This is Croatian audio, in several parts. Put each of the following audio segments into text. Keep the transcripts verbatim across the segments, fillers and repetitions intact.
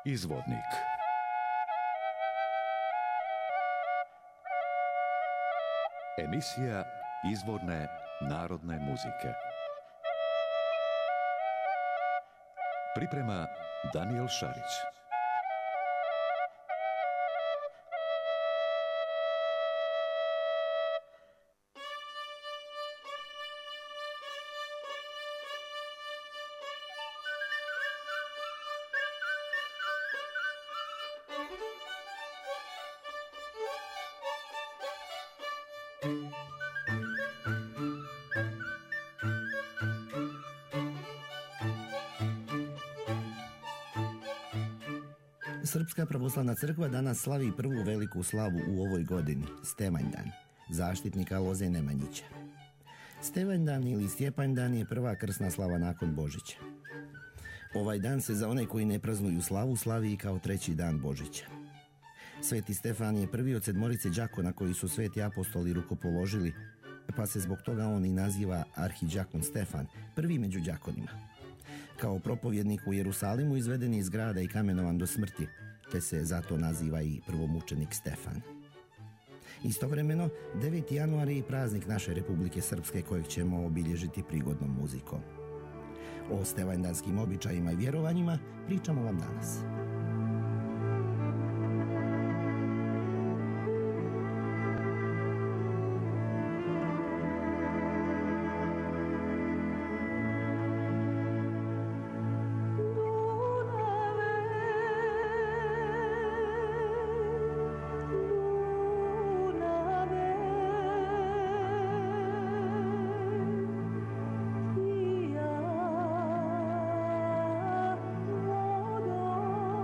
Izvodnik. Emisija izvorne narodne muzike. Priprema Danijel Šarić. Srpska pravoslavna crkva danas slavi prvu veliku slavu u ovoj godini, Stevanjdan, zaštitnika loze Nemanjića. Stevanjdan ili Stjepanjdan je prva krsna slava nakon Božića. Ovaj dan se za one koji ne praznuju slavu slavi i kao treći dan Božića. Sveti Stefan je prvi od sedmorice đakona koji su sveti apostoli rukopoložili, pa se zbog toga on i naziva arhiđakon Stefan, prvi među đakonima. Kao propovjednik u Jerusalimu izveden je iz grada i kamenovan do smrti, te se zato naziva i prvomučenik Stefan. Istovremeno, deveti januar je i praznik naše Republike Srpske kojeg ćemo obilježiti prigodnom muzikom. O stevanjdanskim običajima i vjerovanjima pričamo vam danas. Oh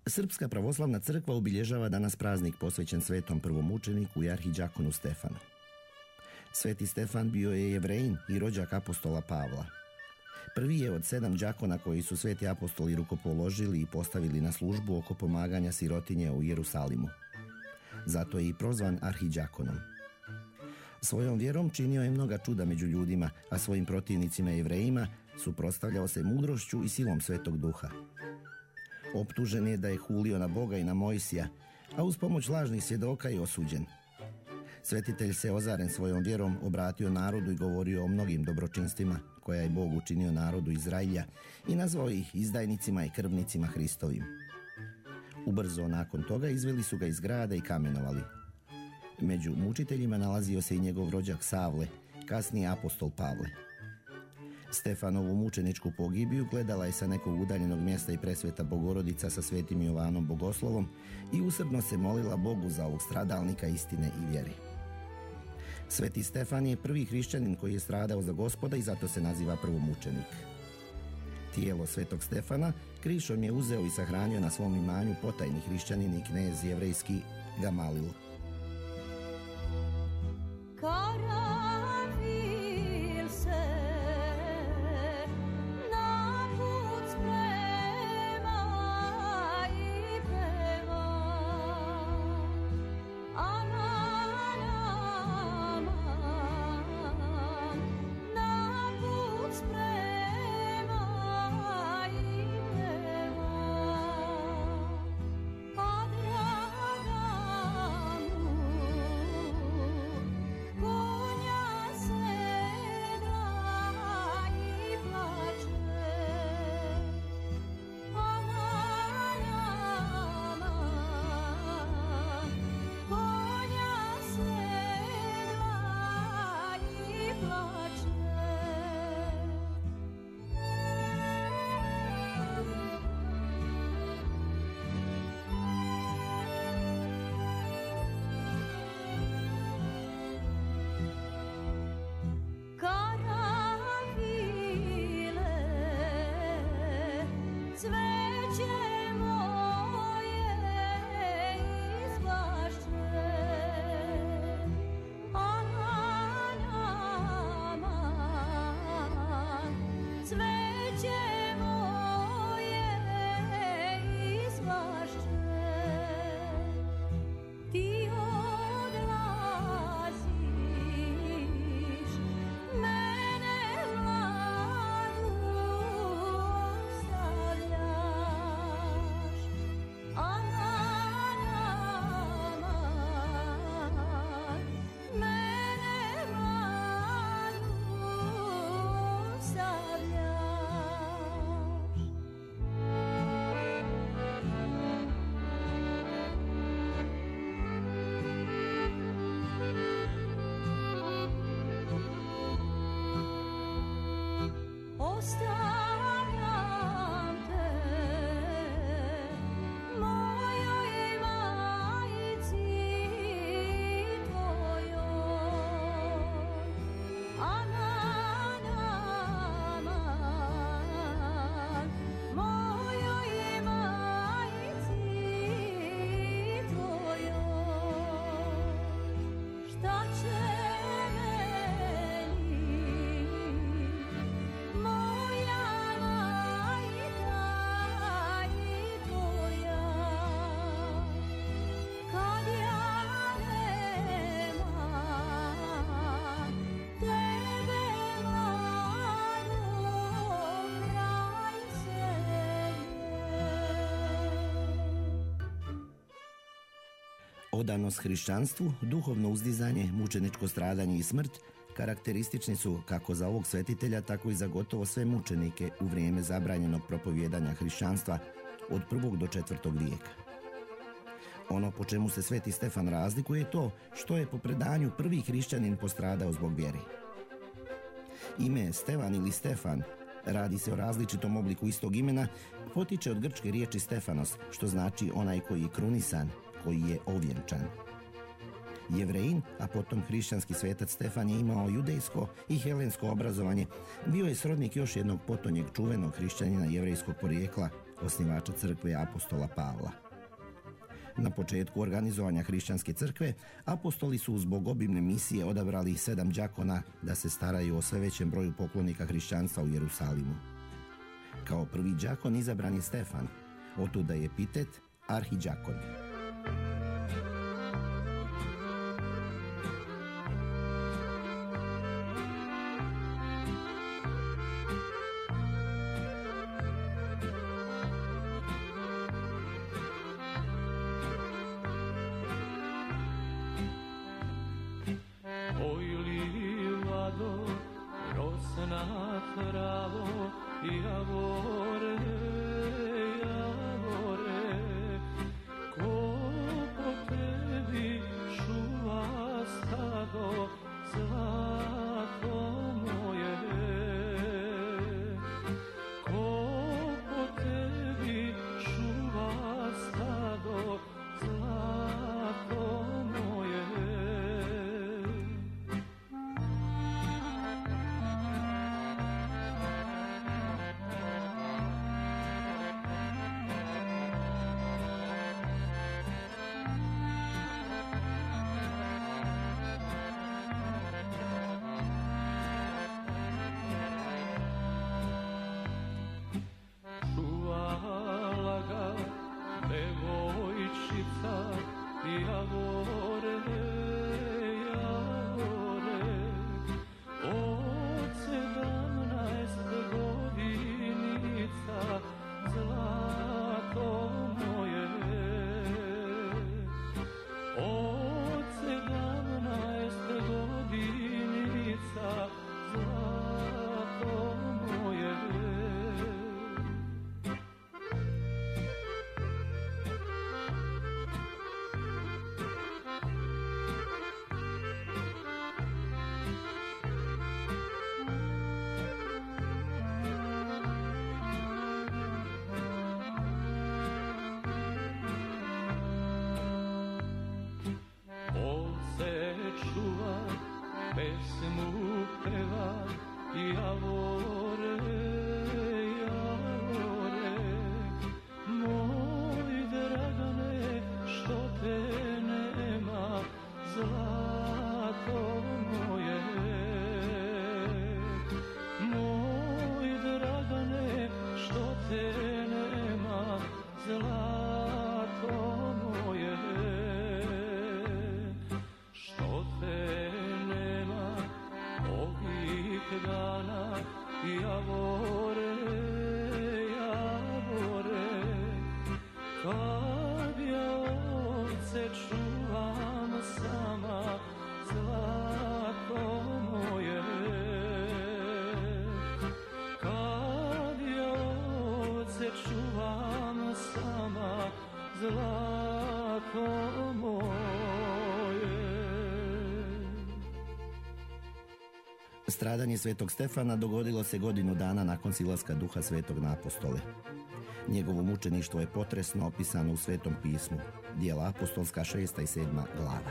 Srpska pravoslavna crkva obilježava danas praznik posvećen svetom prvomučeniku i arhidžakonu Stefanu. Sveti Stefan bio je Jevrejin i rođak apostola Pavla. Prvi je od sedam đakona koji su sveti apostoli rukopoložili i postavili na službu oko pomaganja sirotinje u Jerusalimu. Zato je i prozvan arhidžakonom. Svojom vjerom činio je mnoga čuda među ljudima, a svojim protivnicima Jevrejima suprotstavljao se mudrošću i silom Svetog Duha. Optužen je da je hulio na Boga i na Mojsija, a uz pomoć lažnih svjedoka je osuđen. Svetitelj se ozaren svojom vjerom obratio narodu i govorio o mnogim dobročinstvima koja je Bog učinio narodu Izrailja i nazvao ih izdajnicima i krvnicima Hristovim. Ubrzo nakon toga izveli su ga iz grada i kamenovali. Među mučiteljima nalazio se i njegov rođak Savle, kasniji apostol Pavle. Stefanovu mučeničku pogibiju gledala je sa nekog udaljenog mjesta i presveta Bogorodica sa svetim Jovanom Bogoslovom i usrdno se molila Bogu za ovog stradalnika istine i vjere. Sveti Stefan je prvi hrišćanin koji je stradao za Gospoda i zato se naziva prvomučenik. Tijelo svetog Stefana krišom je uzeo i sahranio na svom imanju potajni hrišćanin i knez jevrejski Gamalil. Karavil se na put sprema i peva, a na nama na put sprema i peva, a draga mu konja sedla i plače, a na nama konja sedla i plače. Karavile, cveće moje izvlašće, a na nama cveće moje izvlašće. Ti odlaziš, mene mladu ostavljaš, a na nama mene mladu ostavljaš. Ostavljam te mojoj majici tvojoj, a na nama mojoj majici tvojoj. Šta će meni moja majka i tvoja, kad ja nemam tebe mladog kraj sebe. Odanost hrišćanstvu, duhovno uzdizanje, mučeničko stradanje i smrt karakteristični su kako za ovog svetitelja, tako i za gotovo sve mučenike u vrijeme zabranjenog propovijedanja hrišćanstva od prvog do četvrtog vijeka. Ono po čemu se sveti Stefan razlikuje je to što je po predanju prvi hrišćanin postradao zbog vjere. Ime Stevan ili Stefan, radi se o različitom obliku istog imena, potiče od grčke riječi Stefanos, što znači onaj koji je krunisan, koji je ovjenčan. Jevrejin, a potom hrišćanski svetac Stefan je imao judejsko i helensko obrazovanje, bio je srodnik još jednog potonjeg čuvenog hrišćanina jevrejskog porijekla, osnivača crkve apostola Pavla. Na početku organizovanja hrišćanske crkve, apostoli su zbog obimne misije odabrali sedam đakona da se staraju o sve većem broju poklonika hrišćanstva u Jerusalimu. Kao prvi đakon izabran je Stefan, otuda je epitet arhiđakon. Oj livado, rosna travo, javore, javore, ko po tebi čuva stado, zlato moje. Ko po tebi čuva stado, zlato moje. Čuvala ga devojčica, javore, javore, od sedamnaest godinica, zlato moje. Od sedamnaest godinica, zlato moje. Ovce čuva, pesmu peva, javore, javore, moj Dragane, što te nema, zlato moje. Moj Dragane, što te nema, zlato moje. Što te nema ovih dana, javore, javore, kad ja ovce čuvam sama, zlato moje. Kad ja ovce čuvam sama, zlato moje. Stradanje svetog Stefana dogodilo se godinu dana nakon silaska duha svetog na apostole. Njegovo mučeništvo je potresno opisano u Svetom pismu, Djela apostolska šesta i sedma glava.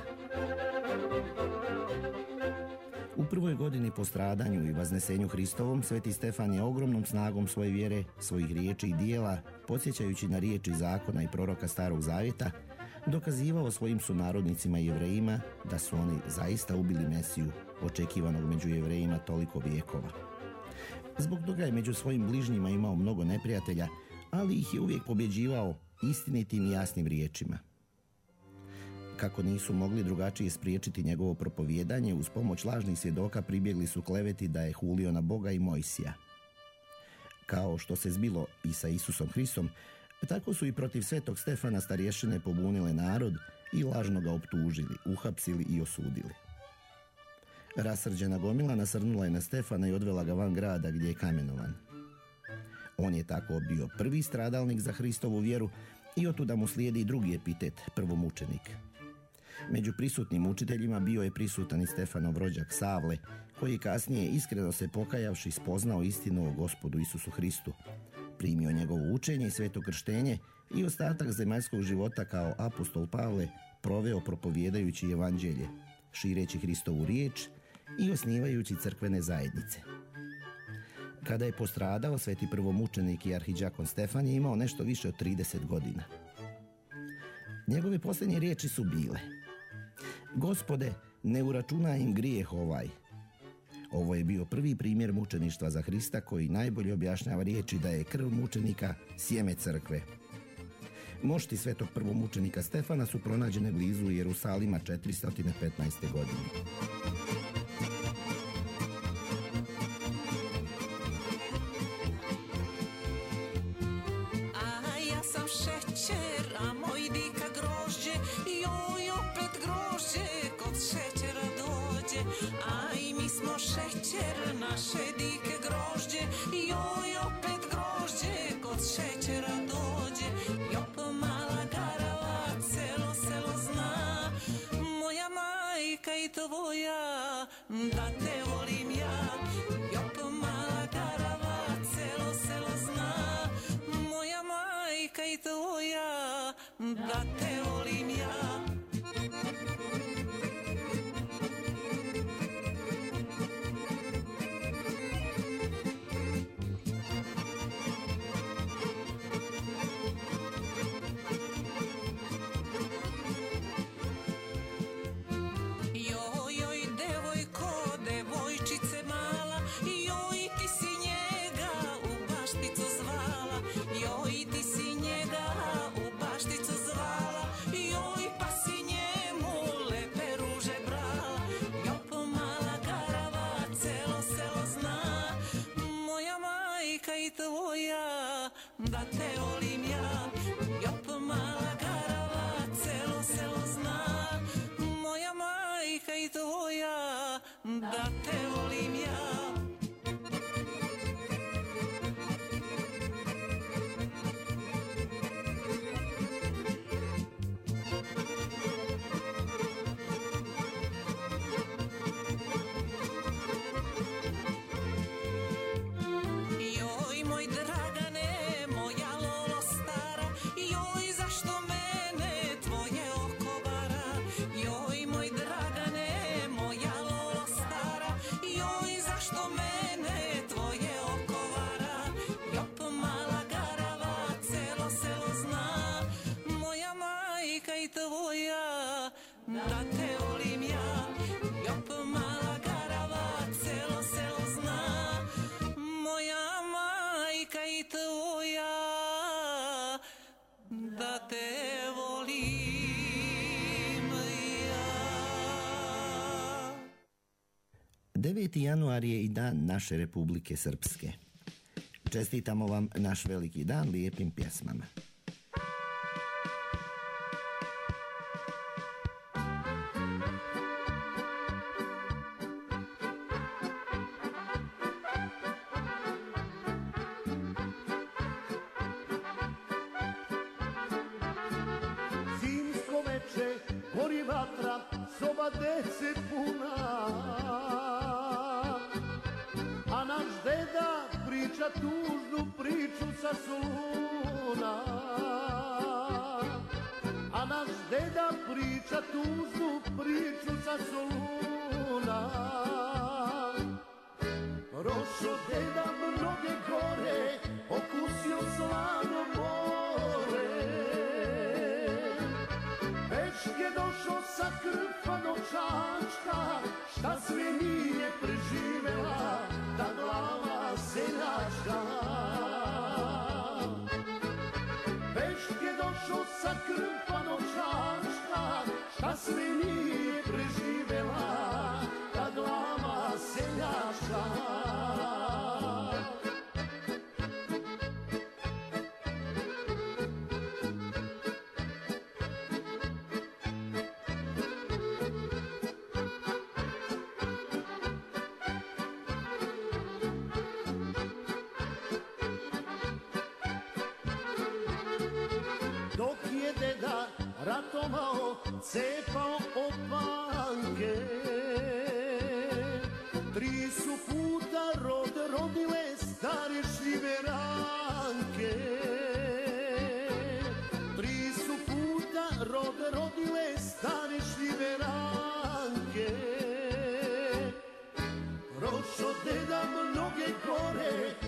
U prvoj godini po stradanju i vaznesenju Hristovom, sveti Stefan je ogromnom snagom svoje vjere, svojih riječi i dijela, podsjećajući na riječi zakona i proroka Starog Zavjeta, dokazivao svojim sunarodnicima i Jevrejima da su oni zaista ubili Mesiju, očekivanog među Jevrejima toliko vijekova. Zbog toga je među svojim bližnjima imao mnogo neprijatelja, ali ih je uvijek pobjeđivao istinitim i jasnim riječima. Kako nisu mogli drugačije spriječiti njegovo propovijedanje, uz pomoć lažnih svjedoka pribjegli su kleveti da je hulio na Boga i Mojsija. Kao što se zbilo i sa Isusom Hristom, tako su i protiv svetog Stefana starješine pobunile narod i lažno ga optužili, uhapsili i osudili. Rasrđena gomila nasrnula je na Stefana i odvela ga van grada gdje je kamenovan. On je tako bio prvi stradalnik za Hristovu vjeru i otuda mu slijedi drugi epitet, prvomučenik. Među prisutnim učiteljima bio je prisutan i Stefanov rođak Savle, koji kasnije, iskreno se pokajavši, spoznao istinu o Gospodu Isusu Hristu, primio njegovo učenje i sveto krštenje i ostatak zemaljskog života kao apostol Pavle proveo propovijedajući evanđelje, šireći Hristovu riječ i osnivajući crkvene zajednice. Kada je postradao, sveti prvomučenik i arhidžakon Stefan je imao nešto više od trideset godina. Njegove posljednje riječi su bile: Gospode, ne uračunaj im grijeh ovaj. Ovo je bio prvi primjer mučeništva za Hrista koji najbolje objašnjava riječi da je krv mučenika sjeme crkve. Mošti svetog prvomučenika Stefana su pronađene blizu Jerusalima četiristo petnaeste. godine. A ja sam šećer, a moj dika grožđe, joj opet grožđe, kod šećera dođe. Aj mi smo šećer, naše dike grožđe, joj opet grožđe, kod šećera dođe. Jop mala garava, celo selo zna, moja majka i tvoja, da te volim ja. Jop mala garava, celo selo zna, moja majka i tvoja, da te volim ja. Joj, joj, devojko, devojčice mala, joj, ti si njega u bašticu zvala, joj, ti si njega u bašticu zvala, joj, pa si njemu lepe ruže brala. Jop mala garava, celo selo zna, moja majka i tvoja, da te volim ja. Jop mala garava, celo selo zna, moja majka i tvoja, da te volim ja. Joj, moj Dragane, moja lolo stara, joj, zašto mene tvoje oko vara? Joj, moj Dragane, moja lolo stara, joj, zašto mene tvoje oko vara? Jop mala garava, celo selo zna, moja majka i tvoja, da te volim ja. Jop mala garava, celo selo zna, moja majka i tvoja, da te volim ja. deveti januar je i dan naše Republike Srpske. Čestitamo vam naš veliki dan lijepim pjesmama. Zimsko veče, gori vatra, soba dece puna, a naš deda priča tužnu priču sa Soluna. A naš deda priča tužnu priču sa Soluna. Prošo deda mnoge gore, okusio slano more. Već je došao sa krpanog čačka, šta sve nije preživela ta glava seljačka. Već je došao sa krpanog čačka, šta sve nije preživela ta glava seljačka. Dok je deda ratovao, cepao opanke, tri su puta rod rodile stare šljiveranke. Tri su puta rod rodile stare šljiveranke. Prošo deda mnoge gore,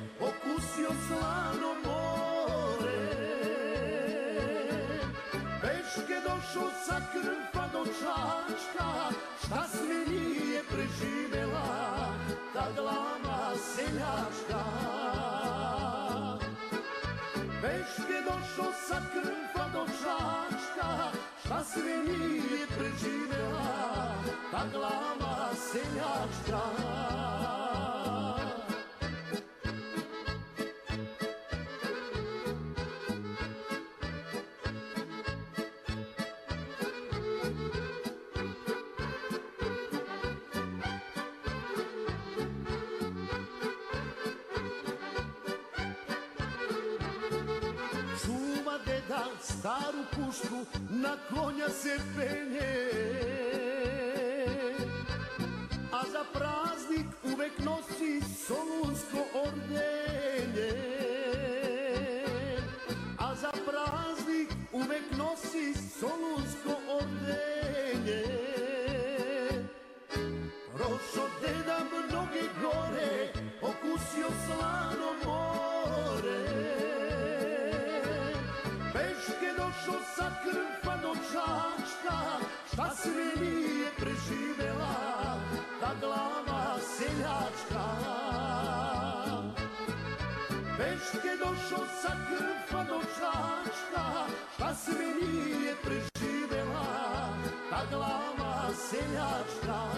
Peške došao sa Krfa do Čačka, šta sve nije preživela ta glava seljačka. Staru pušku na konja se penje, a za praznik uvek nosi solunsko ordenje. A za praznik uvek nosi solunsko ordenje. Prošo deda mnoge gore, okusio slano more. Peške došao sa Krfa do Čačka, šta sve nije preživela ta glava seljačka. Peške došao sa Krfa do Čačka, šta sve nije preživela ta glava seljačka.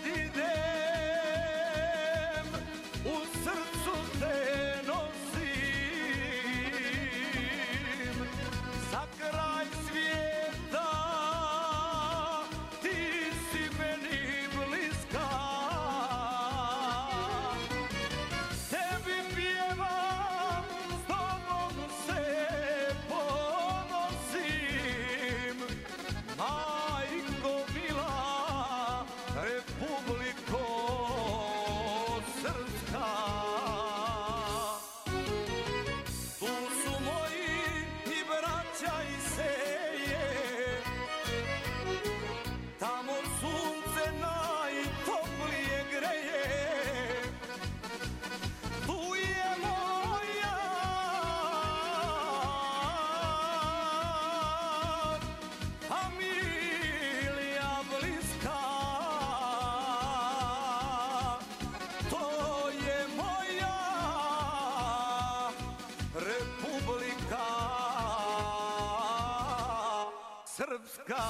U srcu te nosim srpska.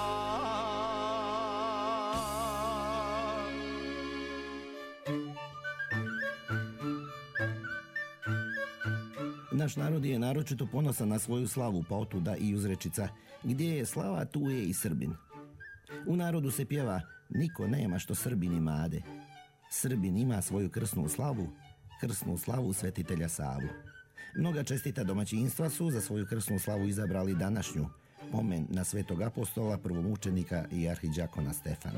Naš narod je naročito ponosan na svoju slavu, pa otuda i uzrečica gdje je slava, tu je i Srbin. U narodu se pjeva niko nema što Srbin imade. Srbin ima svoju krsnu slavu, krsnu slavu svetitelja Savu. Mnoga čestita domaćinstva su za svoju krsnu slavu izabrali današnju, pomen na svetog apostola, prvomučenika i arhidžakona Stefana.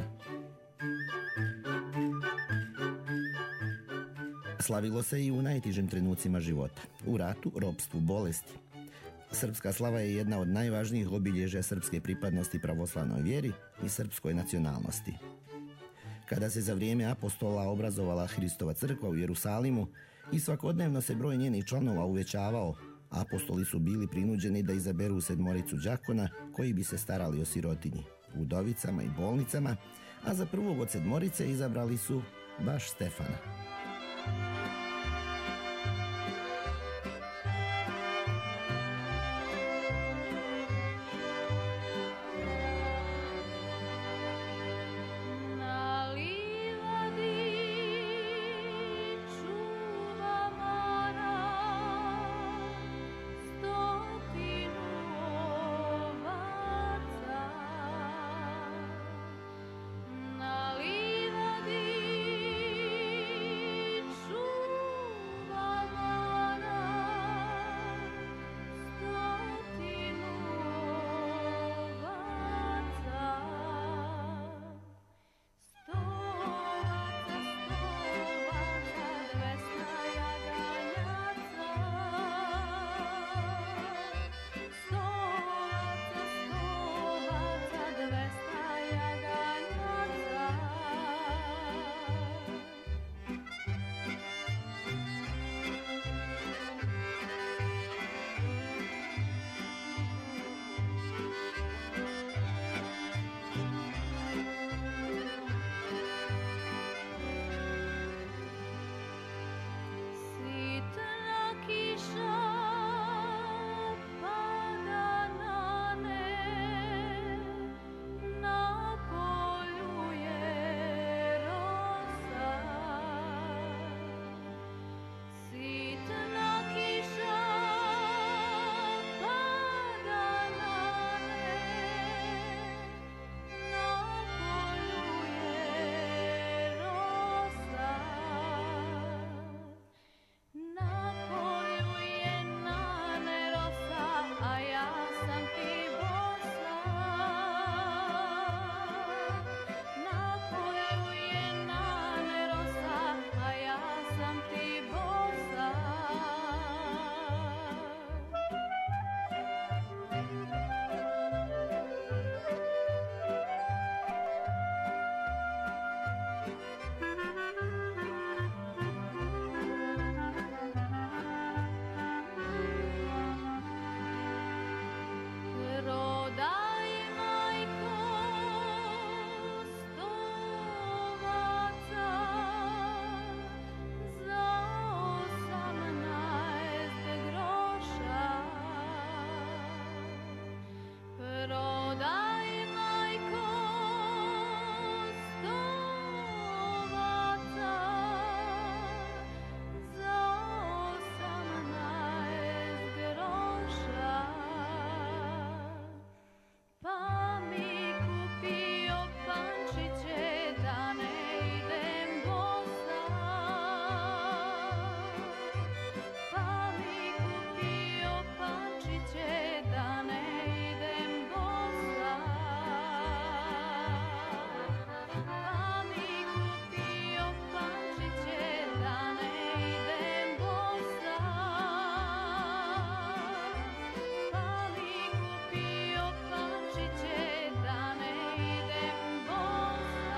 Slavilo se i u najtežim trenucima života, u ratu, ropstvu, bolesti. Srpska slava je jedna od najvažnijih obilježja srpske pripadnosti pravoslavnoj vjeri i srpskoj nacionalnosti. Kada se za vrijeme apostola obrazovala Hristova crkva u Jerusalimu i svakodnevno se broj njenih članova uvećavao, apostoli su bili prinuđeni da izaberu sedmoricu đakona koji bi se starali o sirotinji, udovicama i bolnicama, a za prvog od sedmorice izabrali su baš Stefana. Na livadi čuva mara stotinu ovaca. Na livadi čuva mara stotinu ovaca. Stovaca, stovaca, dvesta jaganjaca. Stovaca, stovaca, dvesta jaganjaca. Sitna kiša pada na ne, na polju je rosa. Sitna kiša pada na ne, na polju je rosa. Na polju je nane rosa, a ja sam ti bosa. Na polju je nane rosa, a ja sam ti bosa. Prodaj, majko, stovaca za osamnaest groša. Prodaj, majko, stovaca za osamnaest groša. Pa mi kupio pančiće da ne idem bosa. Pa mi kupio pančiće da ne idem bosa. Pa mi kupio pančiće da ne idem bosa. Pa mi kupio pančiće da ne idem bosa.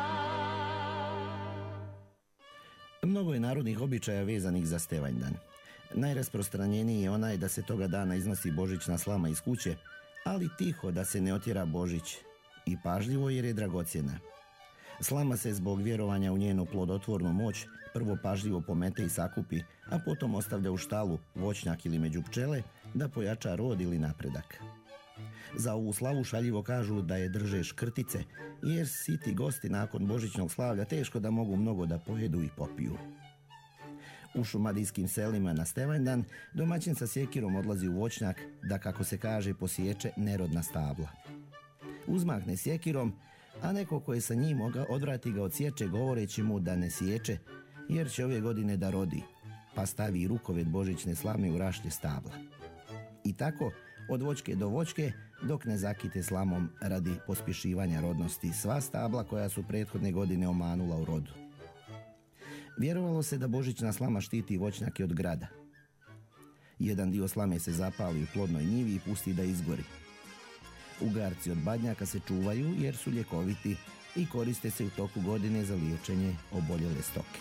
Mnogo je narodnih običaja vezanih za Stevanjdan. Najrasprostranjeniji je onaj da se toga dana iznosi božićna slama iz kuće, ali tiho da se ne otjera Božić i pažljivo jer je dragocjena. Slama se zbog vjerovanja u njenu plodotvornu moć prvo pažljivo pomete i sakupi, a potom ostavlja u štalu, voćnjak ili među pčele da pojača rod ili napredak. Za ovu slavu šaljivo kažu da je drže škrtice, jer siti gosti nakon božićnog slavlja teško da mogu mnogo da pojedu i popiju. U šumadijskim selima na Stevanjdan domaćin sa sjekirom odlazi u voćnjak da, kako se kaže, posječe nerodna stabla. Uzmahne sjekirom, a neko ko je sa njim odvrati ga od sječe govoreći mu da ne sječe, jer će ove godine da rodi, pa stavi rukovet božićne slame u rašlje stabla. I tako, od voćke do voćke, dok ne zakite slamom radi pospješivanja rodnosti sva stabla koja su prethodne godine omanula u rodu. Vjerovalo se da božićna slama štiti voćnjake od grada. Jedan dio slame se zapali u plodnoj njivi i pusti da izgori. Ugarci od badnjaka se čuvaju jer su ljekoviti i koriste se u toku godine za liječenje oboljele stoke.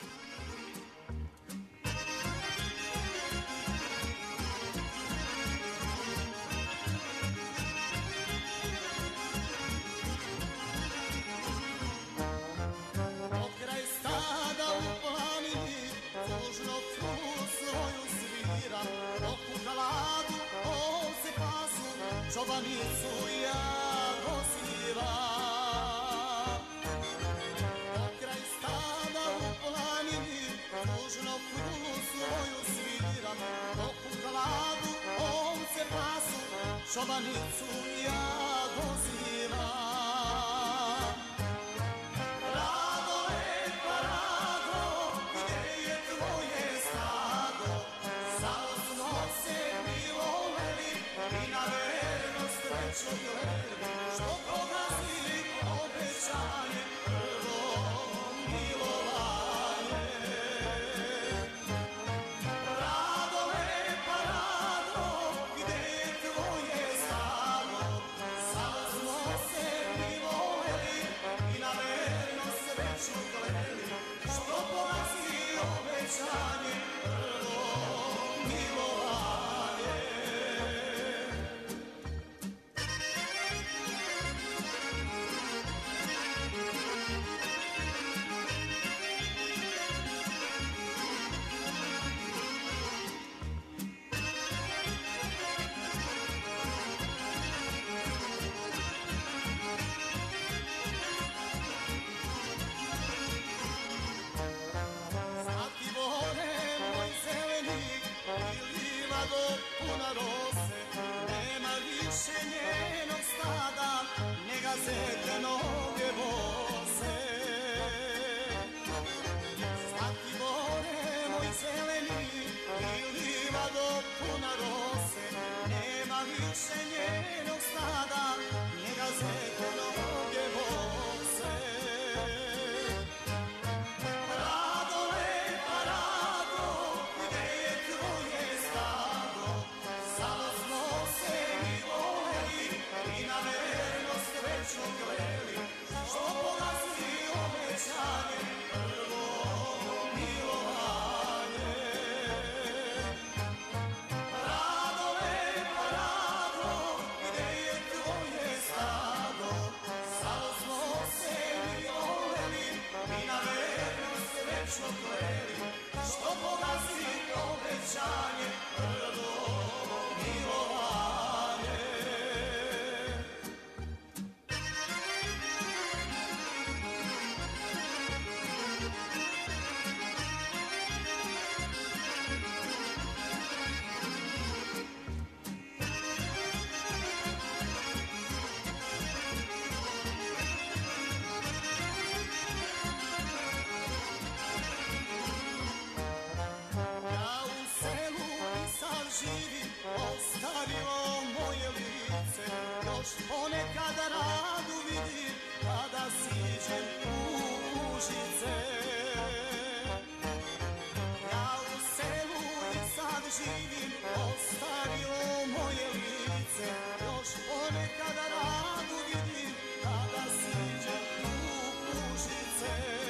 Pokraj stada u planini, tužno pru svoju sviram, dok u kaladu ovce pasu, čobanicu ja pozivam. Pokraj stada u planini, tužno pru svoju sviram, dok u kaladu ovce pasu, čobanicu ja pozivam. Što pogazi obećanje, prvo milovanje. Rado, lepa rado, gde je tvoje stado? Sad smo se milovali i na verno sreću kleli. Što pogazi obećanje, prvo milovanje. Puna rose, nema više njenog stada, njega zete noge bose. Svaki bore moj zeleni, i livado puna rose, nema više njenog stada, njega zete noge bose. Rado, lepa rado, gde je tvoje stado? Samo smo se milovali i na vernost večno kleli. Što pogazi obećanje, prvo milovanje. Rado, lepa rado, gde je tvoje stado? Samo smo se milovali i na vernost večno kleli. Što pogazi obećanje, prvo milovanje. Ja u selu i sam živim, ostavilo moje lice, još ponekad radu vidim kada siđem u Užice. Ja u selu i sad živim, ostavilo moje lice, još ponekad radu vidim kada siđem u Užice.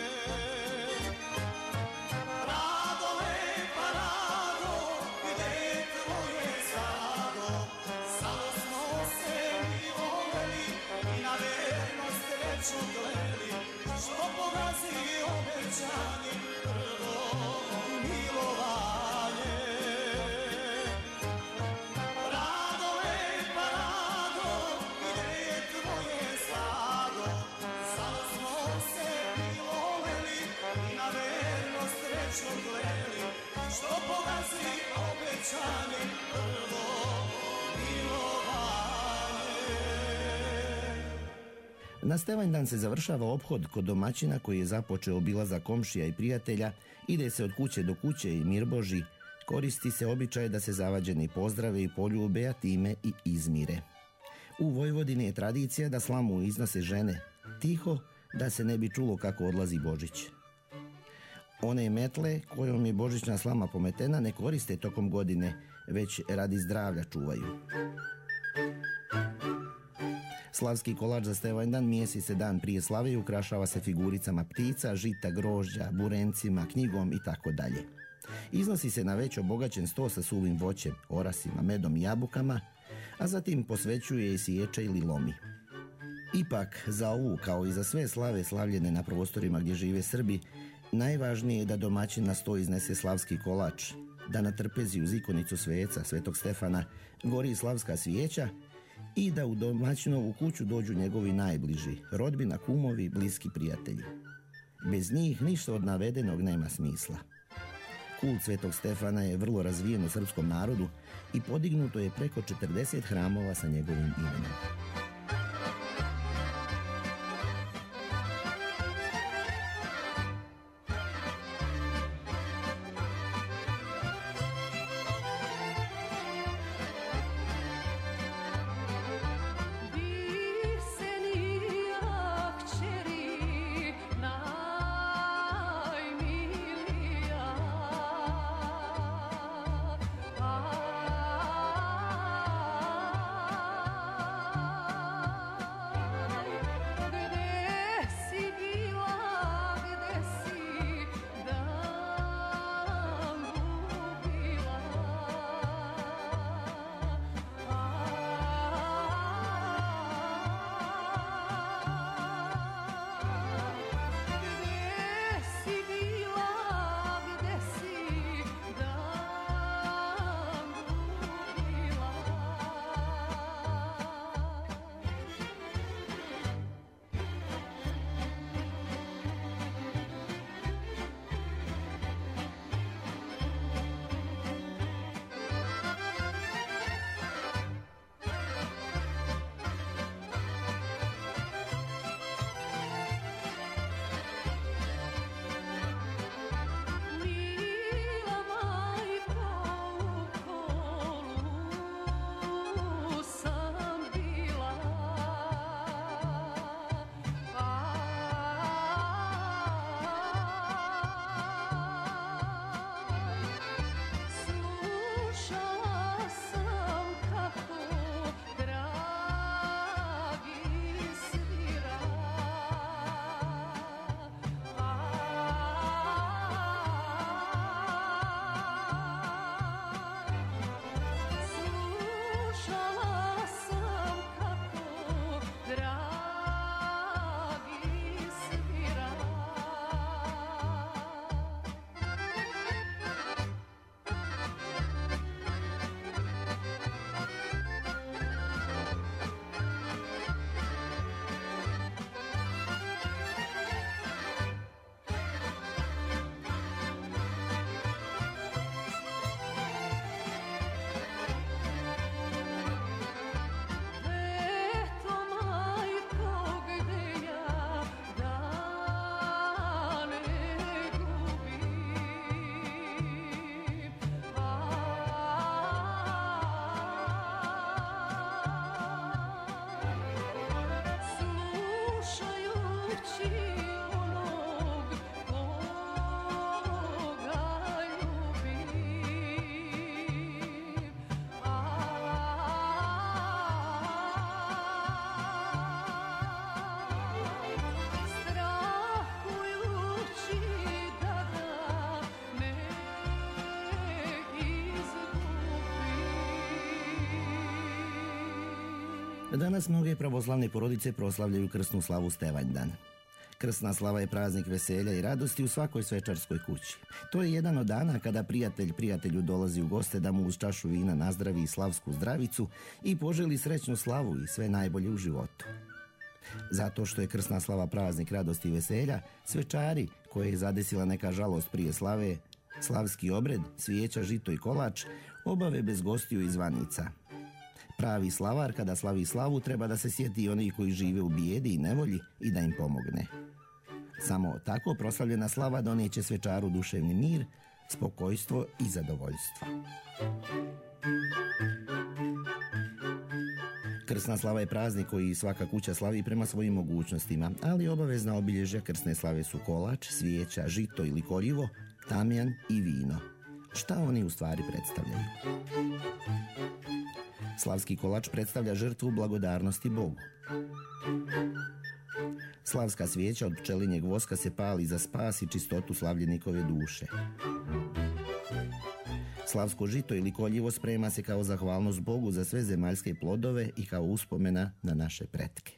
Rado, lepa rado, gde je tvoje stado? Samo smo se milovali i na vernost večno kleli. Što pogazi obećanje, prvo milovanje. Rado, lepa rado, Na Stevanjdan se završava ophod kod domaćina koji je započeo obilazak komšija i prijatelja, ide se od kuće do kuće i mir Boži, koristi se običaj da se zavađeni pozdrave i poljube, a time i izmire. U Vojvodini je tradicija da slamu iznose žene, tiho, da se ne bi čulo kako odlazi Božić. One metle kojom je božićna slama pometena ne koriste tokom godine, već radi zdravlja čuvaju. Slavski kolač za Stevanjdan mijesi se dan prije slave i ukrašava se figuricama ptica, žita, grožđa, burencima, knjigom i tako dalje. Iznosi se na već obogaćen sto sa suvim voćem, orasima, medom i jabukama, a zatim posvećuje i siječe ili lomi. Ipak, za ovu, kao i za sve slave slavljene na prostorima gdje žive Srbi, najvažnije je da domaćin na sto iznese slavski kolač, da na trpezi uz ikonicu sveca, Svetog Stefana, gori slavska svijeća i da u domaćinovu kuću dođu njegovi najbliži, rodbina, kumovi, bliski prijatelji. Bez njih ništa od navedenog nema smisla. Kult Svetog Stefana je vrlo razvijen u srpskom narodu i podignuto je preko četrdeset hramova sa njegovim imenom. Danas mnoge pravoslavne porodice proslavljaju krsnu slavu Stevanjdan. Krsna slava je praznik veselja i radosti u svakoj svečarskoj kući. To je jedan od dana kada prijatelj prijatelju dolazi u goste da mu uz čašu vina nazdravi slavsku zdravicu i poželi srećnu slavu i sve najbolje u životu. Zato što je krsna slava praznik radosti i veselja, svečari koje je zadesila neka žalost prije slave, slavski obred, svijeća, žito i kolač, obave bez gostiju i zvanica. Pravi slavar kada slavi slavu treba da se sjeti onih koji žive u bijedi i nevolji i da im pomogne. Samo tako proslavljena slava donijeće svečaru duševni mir, spokojstvo i zadovoljstvo. Krsna slava je praznik koji svaka kuća slavi prema svojim mogućnostima, ali obavezna obilježja krsne slave su kolač, svijeća, žito ili koljivo, tamjan i vino. Šta oni u stvari predstavljaju? Slavski kolač predstavlja žrtvu blagodarnosti Bogu. Slavska svijeća od pčelinjeg voska se pali za spas i čistotu slavljenikove duše. Slavsko žito ili koljivo sprema se kao zahvalnost Bogu za sve zemaljske plodove i kao uspomena na naše pretke.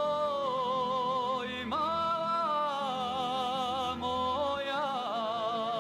Oj, mala moja,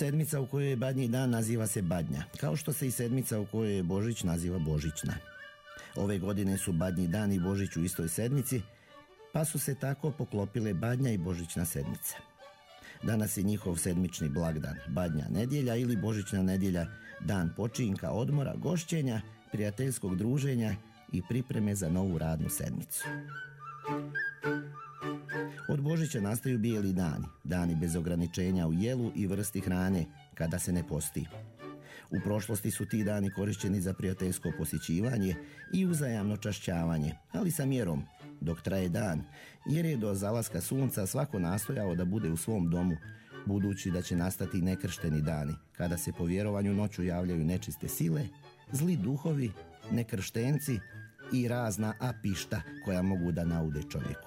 Sedmica u kojoj je Badnji dan naziva se Badnja, kao što se i sedmica u kojoj je Božić naziva Božićna. Ove godine su Badnji dan i Božić u istoj sedmici, pa su se tako poklopile Badnja i Božićna sedmica. Danas je njihov sedmični blagdan, Badnja nedjelja ili Božićna nedjelja, dan počinka, odmora, gošćenja, prijateljskog druženja i pripreme za novu radnu sedmicu. Od Božića nastaju bijeli dani, dani bez ograničenja u jelu i vrsti hrane, kada se ne posti. U prošlosti su ti dani korišćeni za prijateljsko posjećivanje i uzajamno čašćavanje, ali sa mjerom, dok traje dan, jer je do zalaska sunca svako nastojao da bude u svom domu, budući da će nastati nekršteni dani, kada se po vjerovanju noću javljaju nečiste sile, zli duhovi, nekrštenci i razna apišta koja mogu da naude čovjeku.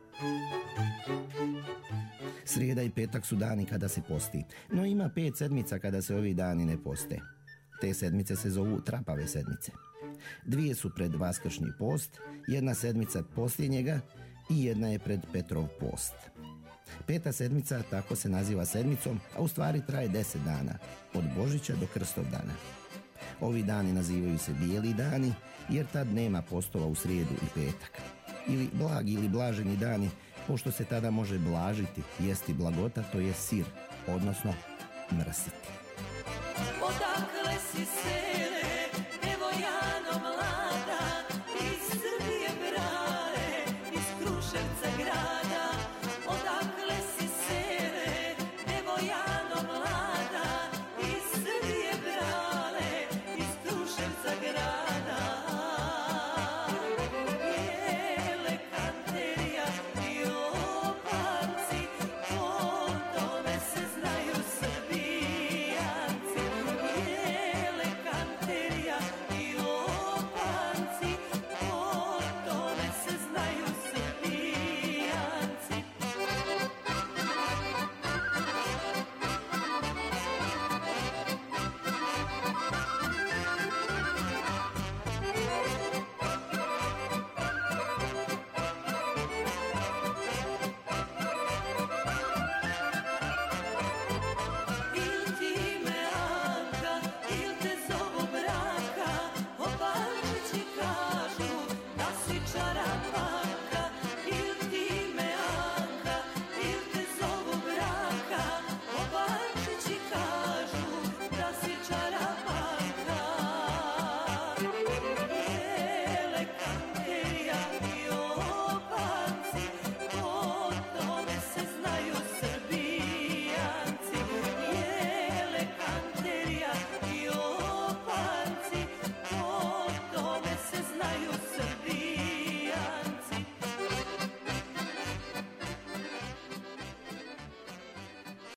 Srijeda i petak su dani kada se posti, no ima pet sedmica kada se ovi dani ne poste. Te sedmice se zovu trapave sedmice. Dvije su pred vaskršnji post, jedna sedmica poslije njega i jedna je pred Petrov post. Peta sedmica tako se naziva sedmicom, a u stvari traje deset dana, od Božića do Krstovdana. Ovi dani nazivaju se bijeli dani, jer tad nema postova u srijedu i petak. Ili blagi ili blaženi dani, pošto se tada može blažiti, jesti blagota, to je sir, odnosno mrsiti.